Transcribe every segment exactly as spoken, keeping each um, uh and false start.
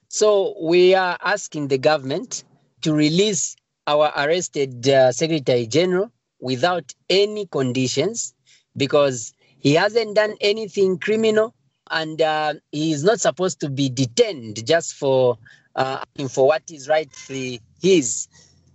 So we are asking the government to release our arrested uh, Secretary General without any conditions, because he hasn't done anything criminal, and uh, he is not supposed to be detained just for uh, for what is rightfully his.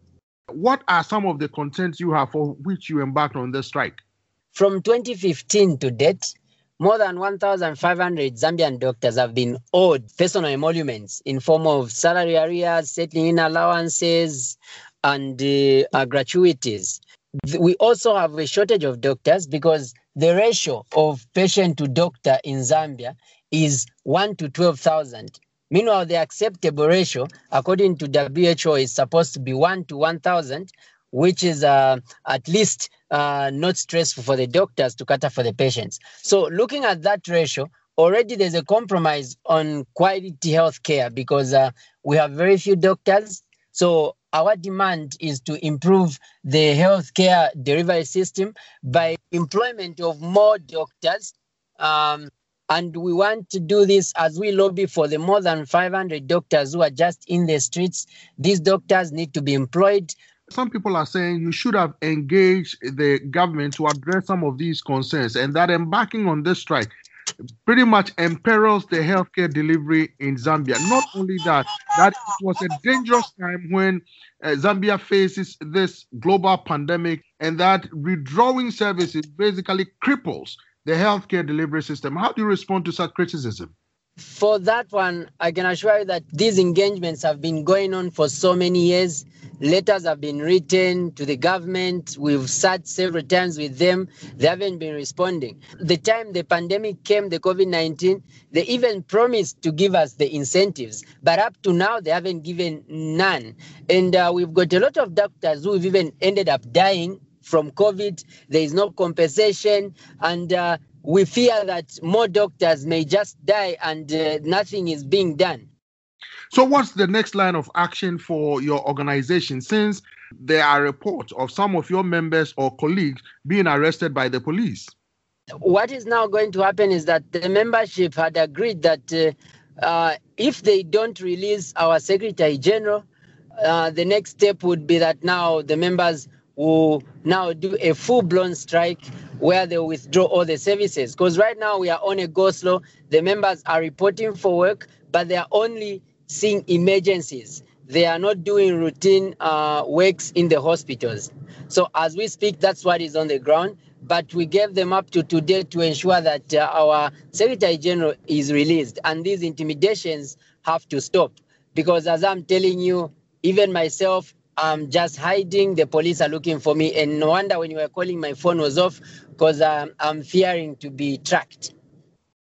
What are some of the contents you have for which you embarked on the strike? From twenty fifteen to date, more than one thousand five hundred Zambian doctors have been owed personal emoluments in form of salary arrears, settling in allowances, and uh, uh, gratuities. We also have a shortage of doctors because the ratio of patient to doctor in Zambia is one to twelve thousand. Meanwhile, the acceptable ratio, according to W H O, is supposed to be one to one thousand, which is uh, at least uh, not stressful for the doctors to cater for the patients. So looking at that ratio, already there's a compromise on quality health care because uh, we have very few doctors. So our demand is to improve the healthcare delivery system by employment of more doctors. Um, and we want to do this as we lobby for the more than five hundred doctors who are just in the streets. These doctors need to be employed. Some people are saying you should have engaged the government to address some of these concerns, and that embarking on this strike pretty much imperils the healthcare delivery in Zambia. Not only that, that it was a dangerous time when uh, Zambia faces this global pandemic, and that withdrawing services basically cripples the healthcare delivery system. How do you respond to such criticism? For that one, I can assure you that these engagements have been going on for so many years. Letters have been written to the government. We've sat several times with them. They haven't been responding. The time the pandemic came, the COVID nineteen, they even promised to give us the incentives. But up to now, they haven't given none. And uh, we've got a lot of doctors who've even ended up dying from COVID. There is no compensation. And uh, we fear that more doctors may just die and uh, nothing is being done. So what's the next line of action for your organization, since there are reports of some of your members or colleagues being arrested by the police? What is now going to happen is that the membership had agreed that uh, uh, if they don't release our Secretary General, uh, the next step would be that now the members will now do a full-blown strike where they withdraw all the services. Because right now we are on a go-slow. The members are reporting for work, but they are only seeing emergencies. They are not doing routine uh, works in the hospitals. So as we speak, that's what is on the ground. But we gave them up to today to ensure that uh, our Secretary General is released. And these intimidations have to stop. Because as I'm telling you, even myself, I'm just hiding. The police are looking for me. And no wonder when you were calling, my phone was off because um, I'm fearing to be tracked.